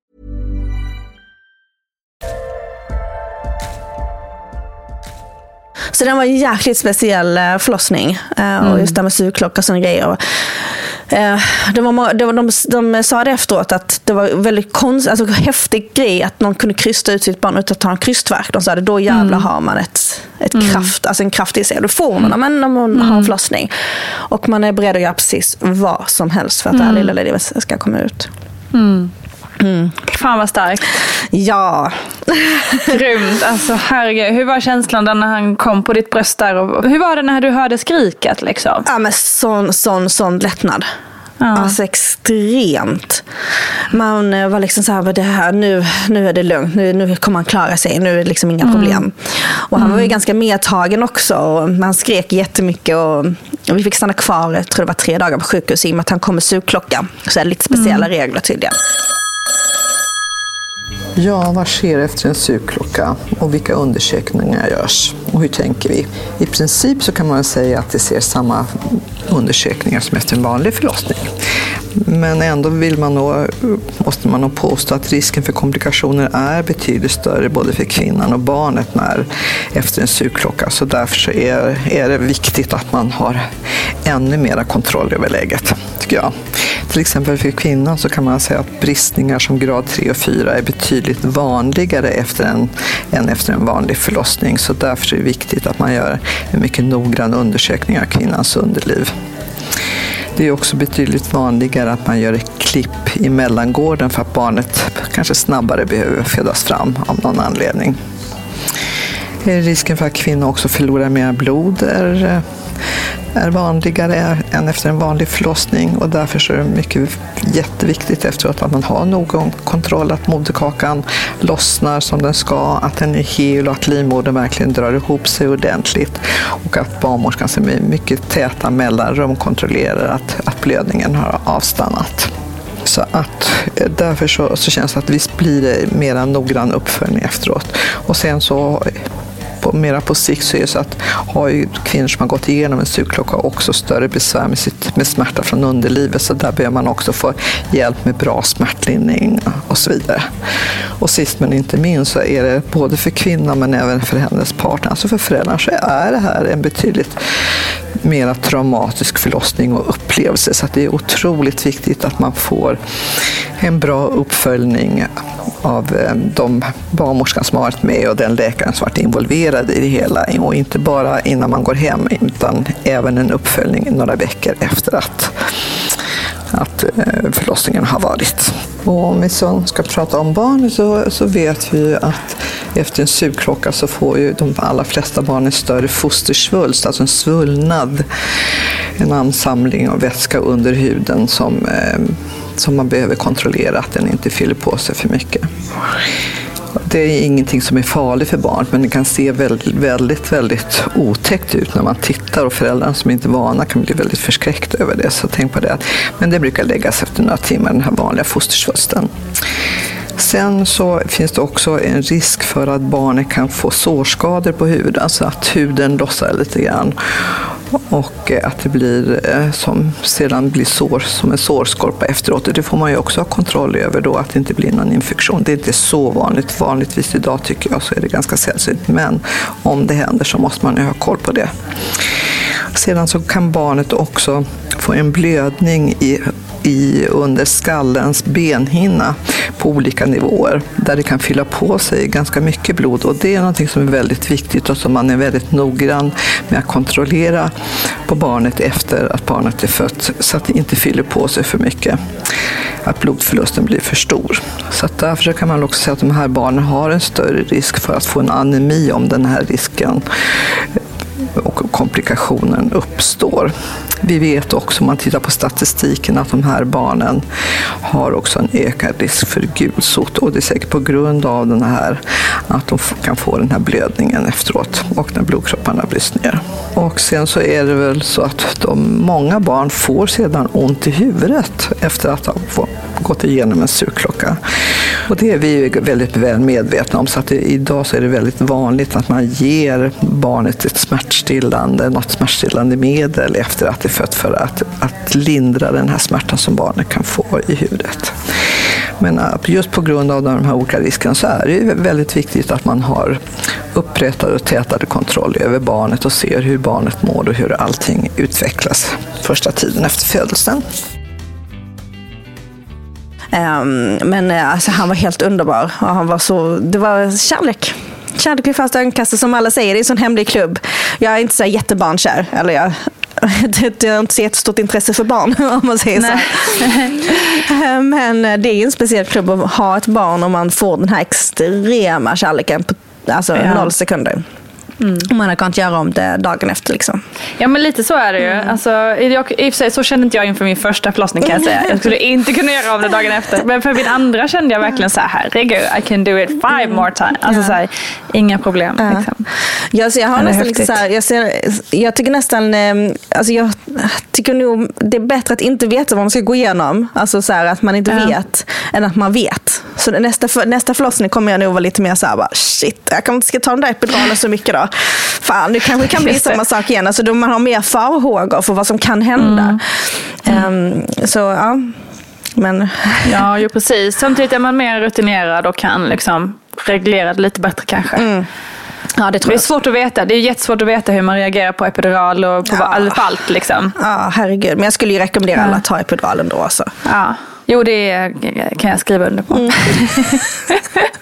Så det var en jäkligt speciell förlossning. Mm. Och just det med sugklocka och såna grejer. Det var, det var, de, de sa det efteråt att det var väldigt konst, alltså häftig grej att någon kunde krysta ut sitt barn utan att ta en krystverk. De sa det, då jävla mm. har man ett, ett mm. kraft, alltså en kraft i sig. Då får man mm. när man har en förlossning. Och man är beredd att göra precis vad som helst för att mm. det här lilla livet ska komma ut. Mm. Mm. Fan vad starkt. Ja. Grymt. Alltså herregud, hur var känslan när han kom på ditt bröst där? Och hur var det när du hörde skriket liksom? Ja men sån, sån, sån lättnad. Ja. Alltså extremt. Man var liksom så här, det här nu, nu är det lugnt, nu, nu kommer han klara sig, nu är det liksom inga mm. problem. Och han mm. var ju ganska medtagen också, och man skrek jättemycket, och, och vi fick stanna kvar, jag tror det var tre dagar på sjukhus i och med att han kom med sugklocka. Så är det lite speciella mm. regler tydligen. Ja, vad sker efter en sugklocka och vilka undersökningar görs och hur tänker vi? I princip så kan man säga att det ser samma undersökningar som efter en vanlig förlossning. Men ändå vill man nog, måste man nog påstå att risken för komplikationer är betydligt större både för kvinnan och barnet när, efter en sugklocka. Så därför så är, är det viktigt att man har ännu mera kontroll över läget, tycker jag. Till exempel för kvinnan så kan man säga att bristningar som grad tre och fyra är betydligt vanligare efter en, än efter en vanlig förlossning. Så därför är det viktigt att man gör en mycket noggrann undersökning av kvinnans underliv. Det är också betydligt vanligare att man gör ett klipp i mellangården för att barnet kanske snabbare behöver födas fram av någon anledning. Risken för att kvinnor också förlorar mer blod är, är vanligare än efter en vanlig förlossning, och därför så är det mycket jätteviktigt efteråt att man har någon kontroll, att moderkakan lossnar som den ska, att den är hel och att livmodern verkligen drar ihop sig ordentligt, och att barnmorskan som är mycket täta mellanrum kontrollerar att, att blödningen har avstannat. Så att därför så, så känns det att visst blir det mer noggrann uppföljning efteråt. Och sen så på, mera på sikt så är det så att har ju kvinnor som har gått igenom en sugklocka också större besvär med, sitt, med smärta från underlivet, så där behöver man också få hjälp med bra smärtlindring och så vidare. Och sist men inte minst så är det både för kvinnan men även för hennes partner, alltså för föräldrar, så är det här en betydligt mer traumatisk förlossning och upplevelse, så att det är otroligt viktigt att man får en bra uppföljning av de barnmorskan som har varit med och den läkaren som har varit involverad i det hela, och inte bara innan man går hem utan även en uppföljning några veckor efter att, att förlossningen har varit. Och om vi så ska prata om barn så, så vet vi ju att efter en sugklocka så får ju de allra flesta barn en större fostersvulst, alltså en svullnad, en ansamling av vätska under huden som, eh, som man behöver kontrollera att den inte fyller på sig för mycket. Det är ingenting som är farligt för barn, men det kan se väldigt, väldigt, väldigt otäckt ut när man tittar, och föräldrarna som inte är vana kan bli väldigt förskräckta över det, så tänk på det. Men det brukar läggas efter några timmar, den här vanliga fostersvulsten. Sen så finns det också en risk för att barnet kan få sårskador på huvudet, alltså att huden lossar lite grann och att det blir som sedan blir sår, som en sårskorpa efteråt. Det får man ju också ha kontroll över då, att det inte blir någon infektion. Det är inte så vanligt. Vanligtvis idag tycker jag så är det ganska sällsynt, men om det händer så måste man ju ha koll på det. Sedan så kan barnet också få en blödning i i under skallens benhinna på olika nivåer, där det kan fylla på sig ganska mycket blod, och det är något som är väldigt viktigt och som man är väldigt noggrann med att kontrollera på barnet efter att barnet är fött, så att det inte fyller på sig för mycket, att blodförlusten blir för stor. Så att därför kan man också säga att de här barnen har en större risk för att få en anemi om den här risken och komplikationen uppstår. Vi vet också, om man tittar på statistiken, att de här barnen har också en ökad risk för gulsot, och det är säkert på grund av den här att de kan få den här blödningen efteråt och när blodkropparna bryts ner. Och sen så är det väl så att de, många barn får sedan ont i huvudet efter att ha gått igenom en sugklocka. Och det är vi ju väldigt väl medvetna om, så att det, idag så är det väldigt vanligt att man ger barnet ett smärtstillande, något smärtstillande medel efter att det är fött, för att, att lindra den här smärtan som barnet kan få i huvudet. Men just på grund av de här olika riskerna så är det väldigt viktigt att man har upprättad och tätade kontroll över barnet och ser hur barnet mår och hur allting utvecklas första tiden efter födelsen. Um, men alltså, han var helt underbar, och han var så, det var kärlek. Kärlek vid första ögonkastet, som alla säger, det är en sån hemlig klubb. Jag är inte så jättebarnkär, eller jag det har inte så jättestort intresse för barn, om man säger så. Men det är en speciell klubb att ha ett barn, och man får den här extrema kärleken på alltså ja. noll sekunder. Mm. Man kan inte göra om det dagen efter liksom. Ja, men lite så är det ju. Mm. Alltså, jag, i och för sig så kände inte jag inför min första förlossning, kan jag säga. Jag skulle inte kunna göra om det dagen efter. Men för min andra kände jag verkligen så här, herregud, I can do it five mm. more times. Alltså ja. så här, inga problem. Ja. Liksom. Ja, så jag har nästan liksom så här, jag, ser, jag tycker nästan, alltså jag tycker nog det är bättre att inte veta vad man ska gå igenom. Alltså så här, att man inte ja. vet än att man vet. Så nästa, nästa förlossning kommer jag nog vara lite mer så här, bara, shit, jag kanske inte ska ta den där epiduralen så mycket då. Fan, det kanske kan bli samma sak igen. Alltså då man har mer farhågor för vad som kan hända. Mm. Um, så ja, men... Ja, ju precis. Samtidigt är man mer rutinerad och kan liksom reglera det lite bättre kanske. Mm. Ja, det tror jag. Det är svårt att veta. Det är jättesvårt att veta hur man reagerar på epidural och på ja. allt liksom. Ja, herregud. Men jag skulle ju rekommendera alla att ta epidural ändå. Alltså. Ja. Jo, det kan jag skriva under på. Mm.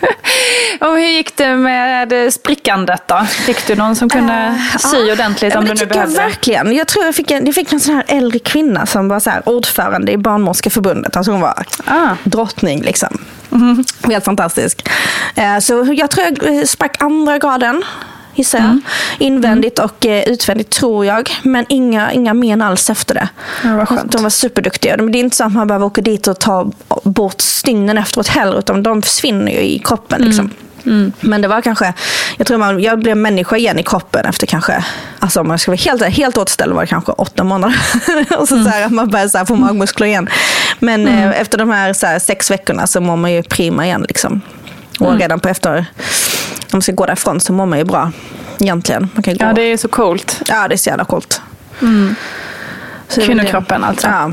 Och hur gick det med sprickandet då? Fick du någon som kunde uh, sy ja. ordentligt ja, om det du nu behövde? Jag verkligen. Jag tror jag fick en, jag fick en sån här äldre kvinna som var så här ordförande i Barnmorskeförbundet. Alltså hon var ah. drottning liksom. Mm. Helt fantastisk. Uh, så jag tror jag sprack andra graden. Gissar jag. Mm. Invändigt mm. och eh, utvändigt tror jag. Men inga, inga men alls efter det. Ja, vad de var superduktiga. Det är inte så att man behöver åka dit och ta bort stygnen efteråt heller. Utan de försvinner ju i kroppen. Liksom. Mm. Mm. Men det var kanske, jag tror man, jag blev människa igen i kroppen efter kanske, alltså om man ska vara helt, helt återställd var det kanske åtta månader. och så, mm. så här, att man börjar så här, få magmuskler igen. Men mm. eh, efter de här, så här sex veckorna så mår man ju prima igen liksom. Och mm. redan på efter, om man ska gå därifrån så mår man ju bra egentligen. Man kan gå. Ja, det är så coolt. Ja, det är så jävla coolt. Mm. Kvinnokroppen alltså. Ja.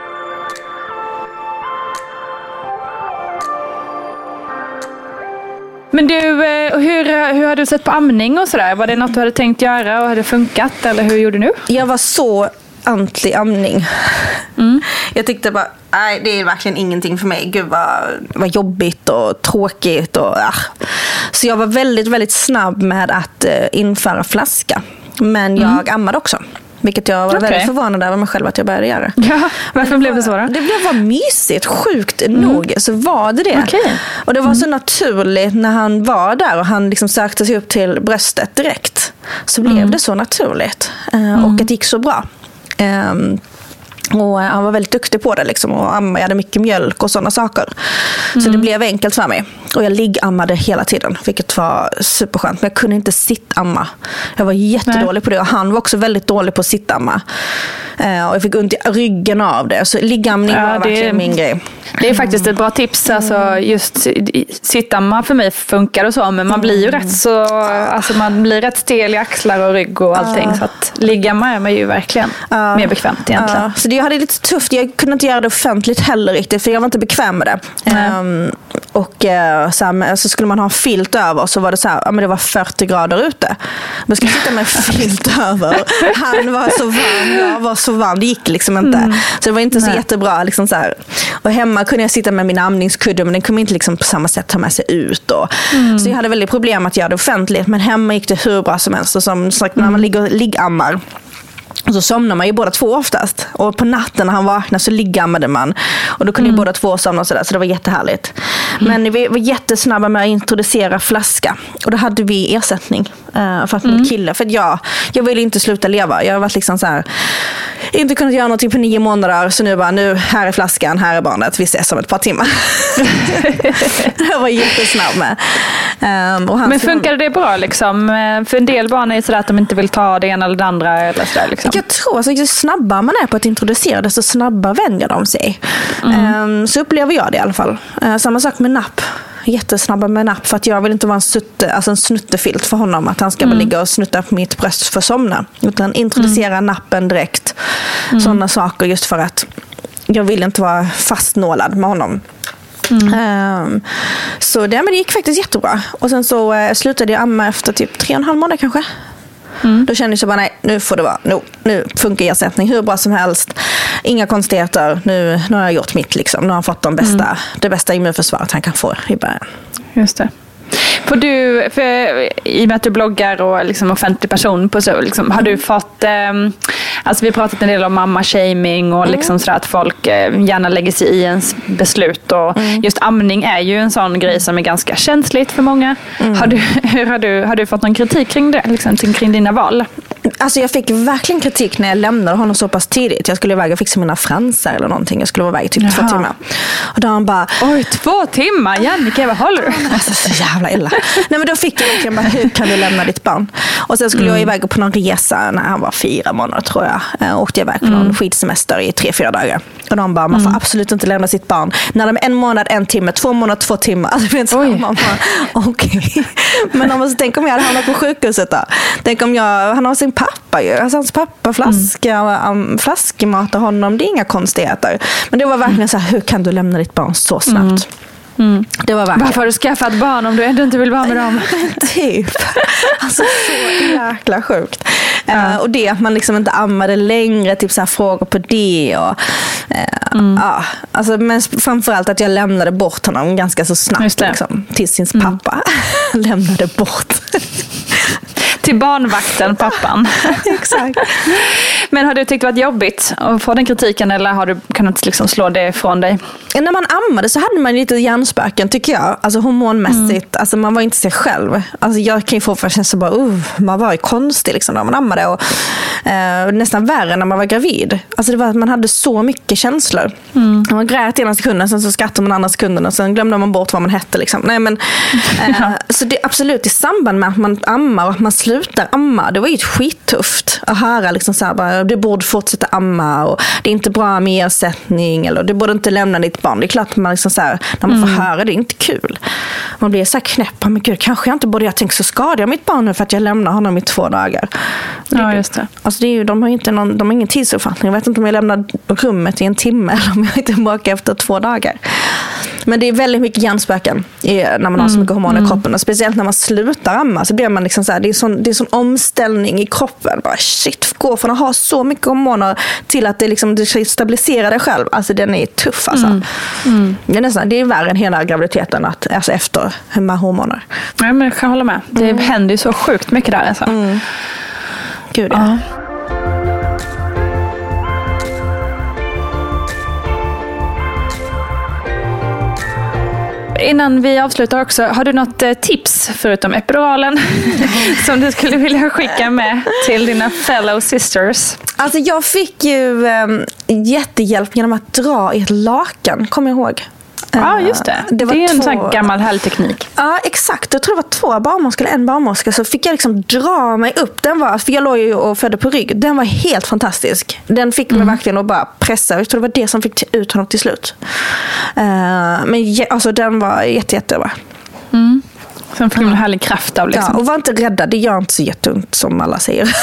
Men du, hur, hur har du sett på amning och sådär? Var det något du hade tänkt göra och hade funkat? Eller hur gjorde du? Jag var så anti-amning. Mm. Jag tyckte bara, nej, det är verkligen ingenting för mig. Gud vad, vad jobbigt och tråkigt. Och, ah. Så jag var väldigt, väldigt snabb med att uh, införa flaska. Men jag mm. ammade också. Vilket jag var okay. väldigt förvånad över mig själv att jag började göra. Ja, varför det blev det så då? Det blev bara mysigt, sjukt mm. nog. Så var det det. Okay. Och det var mm. så naturligt när han var där och han liksom sökte sig upp till bröstet direkt. Så blev mm. det så naturligt. Uh, mm. Och att det gick så bra. Um, och han var väldigt duktig på det liksom, och jag hade mycket mjölk och sådana saker. Mm. Så det blev enkelt för mig. Och jag liggammade hela tiden, vilket var superskönt. Men jag kunde inte sittamma. Jag var jättedålig Nej. på det. Och han var också väldigt dålig på att sittamma. Uh, och jag fick ont i ryggen av det. Så liggamning ja, var verkligen är, min grej. Det är faktiskt ett bra tips. Alltså, just sittamma för mig funkar och så. Men man blir ju rätt så, alltså man blir rätt stel i axlar och rygg och allting. Uh. Så att liggamma är man ju verkligen uh. mer bekvämt egentligen. Uh. Så det, jag hade lite tufft. Jag kunde inte göra det offentligt heller riktigt. För jag var inte bekväm med det. Um, och uh, så, här, så skulle man ha en filt över. Och så var det så här, ja, men det var fyrtio grader ute. Man skulle sitta med en filt över. Han var så varm, jag var så varm. Det gick liksom inte. Mm. Så det var inte så Nej. jättebra. Liksom så här. Och hemma kunde jag sitta med min amningskudde. Men den kunde inte liksom på samma sätt ta med sig ut. Och, mm. Så jag hade väldigt problem att göra det offentligt. Men hemma gick det hur bra som helst. Och som sagt, när man ligger och liggammar. Och så somnar man ju båda två oftast. Och på natten när han vaknade så liggammade man. Och då kunde mm. ju båda två somna och sådär. Så det var jättehärligt. Mm. Men vi var jättesnabba med att introducera flaska. Och då hade vi ersättning uh, för att mm. min kille. För att jag, jag ville inte sluta leva. Jag har varit liksom så här, inte kunnat göra någonting på nio månader. Så nu bara, nu, här är flaskan, här är barnet. Vi ses om ett par timmar. Jag var jättesnabb med. Um, och han Men funkade det bra liksom? För en del barn är så att de inte vill ta det ena eller det andra. Eller så där, liksom. Jag tror att ju snabbare man är på att introducera det, så snabbare vänjer de sig. Mm. Um, så upplever jag det i alla fall. Uh, samma sak med napp. Jättesnabba med napp, för att jag vill inte vara en, sutte, alltså en snuttefilt för honom, att han ska mm. bara ligga och snutta på mitt bröst för att somna. Utan introducera mm. nappen direkt. Mm. Sådana saker, just för att jag vill inte vara fastnålad med honom. Mm. Um, så det, men det gick faktiskt jättebra. Och sen så uh, slutade jag amma efter typ tre och en halv månad kanske. Mm. Då kände jag bara, nej, nu får det vara. Nu, nu funkar ersättning hur bra som helst. Inga konstigheter. Nu, nu har jag gjort mitt liksom. Nu har han fått de bästa, mm. det bästa immunförsvaret han kan få i början. Just det. För du, för, i och med att du bloggar och liksom offentlig person på så, liksom, har du fått, eh, alltså vi har pratat en del om mamma-shaming och liksom mm. sådär att folk eh, gärna lägger sig i ens beslut, och mm. just amning är ju en sån grej som är ganska känsligt för många. Mm. Har, du, hur, har, du, har du fått någon kritik kring det, liksom, kring dina val? Alltså jag fick verkligen kritik när jag lämnade honom så pass tidigt. Jag skulle iväg och fixa mina fransar eller någonting. Jag skulle vara iväg i typ Jaha. två timmar. Och då han bara, oj, två timmar? Jannike, vad håller du? Alltså så jävla illa. Nej, men då fick jag verkligen bara, hur kan du lämna ditt barn? Och sen skulle mm. jag iväg på någon resa när han var fyra månader tror jag. Jag åkte iväg på någon mm. skidsemester i tre, fyra dagar. Och de bara, man får mm. absolut inte lämna sitt barn. När de är en månad, en timme, två månader, två timmar. Alltså, man bara, okej. Okay. Men om man tänk om jag hade hamnat på sjukhuset då. Tänk om jag, han har sin pappa ju. Alltså hans pappa flaska, mm. um, flaskematar honom. Det är inga konstigheter. Men det var verkligen så här, hur kan du lämna ditt barn så snabbt? Mm. Mm. Det var verkligen. Varför har du skaffat barn om du ändå inte vill vara med dem? Typ. Alltså så jäkla sjukt. Ja. Uh, och det att man liksom inte ammade längre, typ så här frågor på det och uh, Mm. Ja, alltså, men framförallt att jag lämnade bort honom ganska så snabbt liksom, till sin mm. pappa. Lämnade bort. Till barnvakten, pappan. Exakt. Men har du tyckt det varit jobbigt att få den kritiken, eller har du kunnat liksom slå det ifrån dig? När man ammade så hade man lite hjärnspöken, tycker jag. Alltså hormonmässigt. Mm. Alltså man var inte sig själv. Alltså jag kan ju få för att bara, uh, man var ju konstig liksom när man ammade. Och, eh, nästan värre när man var gravid. Alltså det var att man hade så mycket känslor. Mm. Man grät ena sekunden, sen så skrattade man andra sekunden och sen glömde man bort vad man hette. Liksom. Nej, men, eh, ja. Så det är absolut i samband med att man ammar och att man slutar amma. Det var ju skittufft att höra liksom så här, bara, du borde fortsätta amma och det är inte bra med ersättning eller du borde inte lämna ditt barn. Det är klart att man liksom så här, när man får mm. höra det, är inte kul. Man blir så här knäpp, men gud, kanske jag inte borde, jag tänker så skadar jag mitt barn nu för att jag lämnar honom i två dagar. Det, ja, just det. Alltså det är ju, de har inte någon, de har ingen tidsuppfattning. Jag vet inte om jag lämnar rummet i en timme eller om jag är tillbaka efter två dagar. Men det är väldigt mycket hjärnspöken när man har så mycket hormoner i kroppen. Och speciellt när man slutar amma så blir man liksom så här, det är sån, det är sån omställning i kroppen. Bara shit, gå från att ha så mycket hormoner till att det liksom det ska stabilisera dig själv. Alltså den är tuff alltså. Mm. Mm. Det är nästan, det är värre än hela graviditeten att, alltså efter med hormoner. Ja, men jag kan hålla med. Det mm. händer ju så sjukt mycket där alltså. Mm. Gud ja. Uh. Innan vi avslutar också, har du något tips förutom epiduralen som du skulle vilja skicka med till dina fellow sisters? Alltså jag fick ju um, jättehjälp genom att dra i ett lakan, kommer jag ihåg. Ja, just det. Det, var det är två... en sån gammal härteknik. Ja, exakt. Jag tror det var två barnmorskor eller en barnmorska. Så fick jag liksom dra mig upp. Den var, för jag låg ju och födde på rygg. Den var helt fantastisk. Den fick mig mm. verkligen att bara pressa. Jag tror det var det som fick ut honom till slut. Uh, men alltså den var jätte, jättebra. Mm. Sen fick man en härlig kraft av liksom. Ja, och var inte rädda. Det gör inte så jätteont som alla säger.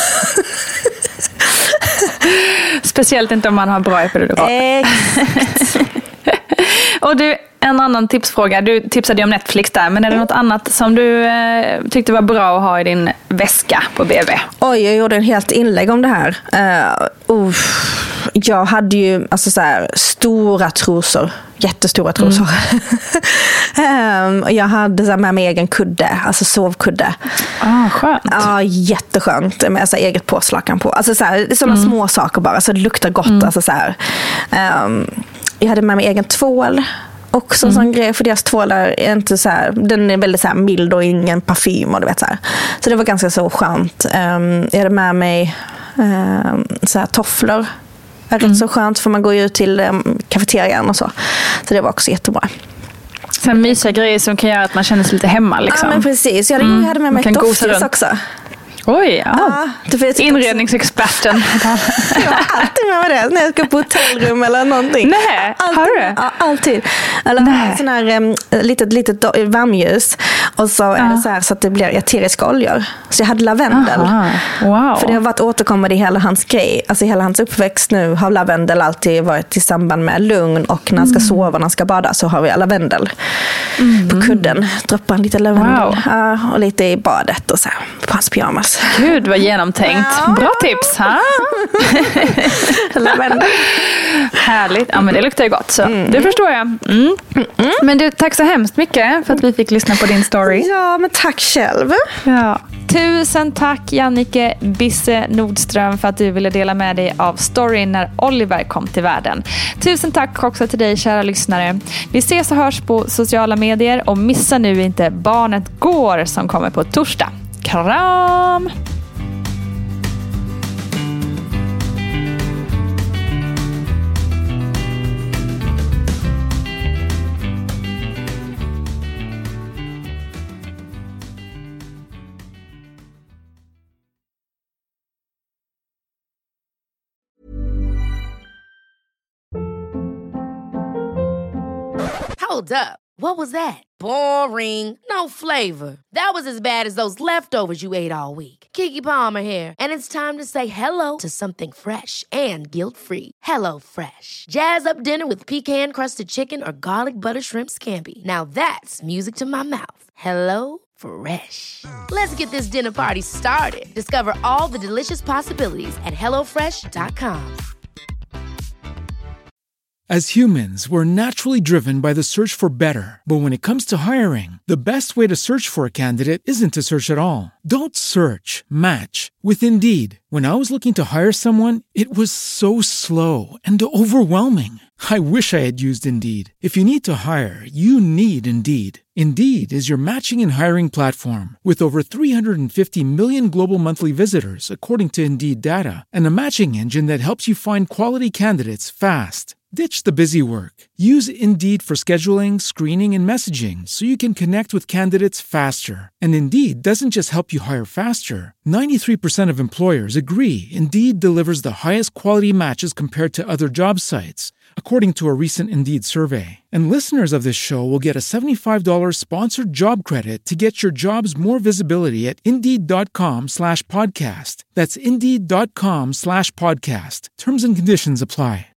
Speciellt inte om man har bra epidural. Exakt. Och du, en annan tipsfråga. Du tipsade ju om Netflix där, men är det något annat som du eh, tyckte var bra att ha i din väska på B B? Oj, jag gjorde en helt inlägg om det här. Uh, uh, jag hade ju alltså så här, stora trosor. Jättestora trosor. Mm. um, jag hade så här, med mig egen kudde, alltså sovkudde. Ah, skönt. Ja, jätteskönt. Med så här, eget påslakan på. Alltså så här, sådana mm. små saker bara, så det luktar gott. Mm. Alltså, så här. Um, jag hade med mig egen tvål. Också en mm. sån grej, för deras tvålar är inte så här, den är väldigt så här mild och ingen parfym och du vet så här. Så det var ganska så skönt. Um, jag hade med mig um, så här tofflor. Det är mm. rätt så skönt för man går ju ut till um, kafeterian och så. Så det var också jättebra. Sen mysiga grejer som kan göra att man känner sig lite hemma liksom. Ja, men precis. Jag hade, mm. jag hade med mig ett doftljus också. Oj, ja. ja inredningsexperten. Jag har alltid med mig det när jag ska på hotellrum eller någonting. Nej, alltid, har du? Ja, alltid. Eller en sån här um, litet, litet värmljus. Och så ja. är det så här så att det blir eteriska oljor. Så jag hade lavendel. Aha. Wow. För det har varit återkommande i hela hans grej. Alltså hela hans uppväxt nu har lavendel alltid varit i samband med lugn. Och när han ska sova, när han ska bada, så har vi lavendel mm. på kudden. Droppar lite lavendel. Wow. Ja, och lite i badet och så här, på hans pyjamas. Gud, vad genomtänkt. Ja. Bra tips, ha? Härligt. Ja, men det luktar ju gott, så mm. det förstår jag. Mm. Mm. Men du, tack så hemskt mycket för att vi fick lyssna på din story. Ja, men tack själv. Ja. Tusen tack, Jannike Bisse Nordström, för att du ville dela med dig av storyn när Oliver kom till världen. Tusen tack också till dig, kära lyssnare. Vi ses och hörs på sociala medier, och missa nu inte Barnet går som kommer på torsdag. Kram! Hold up. What was that? Boring. No flavor. That was as bad as those leftovers you ate all week. Keke Palmer here, and it's time to say hello to something fresh and guilt-free. Hello Fresh. Jazz up dinner with pecan-crusted chicken or garlic butter shrimp scampi. Now that's music to my mouth. Hello Fresh. Let's get this dinner party started. Discover all the delicious possibilities at hello fresh dot com. As humans, we're naturally driven by the search for better. But when it comes to hiring, the best way to search for a candidate isn't to search at all. Don't search, match with Indeed. When I was looking to hire someone, it was so slow and overwhelming. I wish I had used Indeed. If you need to hire, you need Indeed. Indeed is your matching and hiring platform with over three hundred fifty million global monthly visitors, according to Indeed data, and a matching engine that helps you find quality candidates fast. Ditch the busy work. Use Indeed for scheduling, screening, and messaging so you can connect with candidates faster. And Indeed doesn't just help you hire faster. ninety-three percent of employers agree Indeed delivers the highest quality matches compared to other job sites, according to a recent Indeed survey. And listeners of this show will get a seventy-five dollars sponsored job credit to get your jobs more visibility at Indeed.com slash podcast. That's Indeed.com slash podcast. Terms and conditions apply.